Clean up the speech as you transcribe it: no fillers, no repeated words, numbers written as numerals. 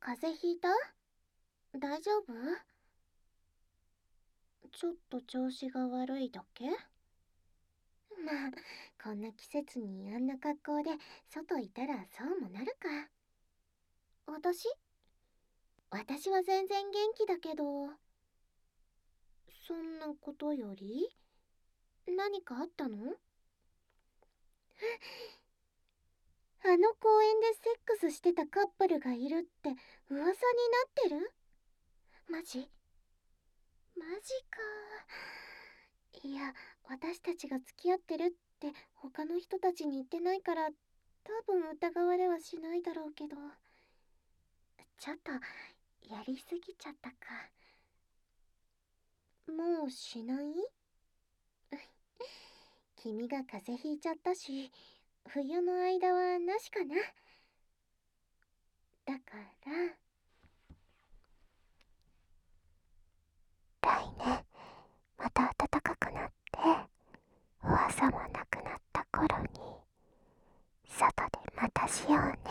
風邪ひいた？大丈夫？ちょっと調子が悪いだけ？まあ、こんな季節にあんな格好で外いたらそうもなるか。私は全然元気だけど。そんなことより何かあったの？あの公園でセックスしてたカップルがいるって噂になってる？マジ？マジか。いや、私たちが付き合ってるって他の人たちに言ってないから多分疑われはしないだろうけど、ちょっとやりすぎちゃったか。もうしない？君が風邪ひいちゃったし、冬の間はなしかな。だから来年また暖かくなって噂もなくなった頃に外でまたしようね。